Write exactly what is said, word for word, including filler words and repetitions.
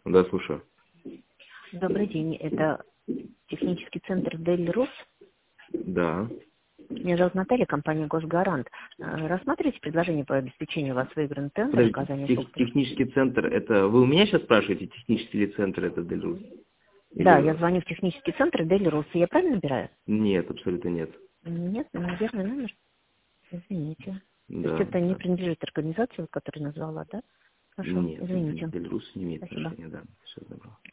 Да, слушаю. Добрый день, это технический центр Дель-Рус. Да. Меня зовут Наталья, компания «Госгарант». Э, Рассматриваете предложение по обеспечению вас выигранным тендер Подождите, оказания тех- услуг? технический центр, это вы у меня сейчас спрашиваете, технический ли центр это Дель-Рус? Да, я Или... звоню в технический центр Дель-Рус. Я правильно набираю? Нет, абсолютно нет. Нет, неверный номер. Извините. То есть Да, это не да. принадлежит организации, вот, которую назвала, да? Хорошо, Нет, извините. Дель-Рус не имеет Спасибо. отношения, да. Все добро.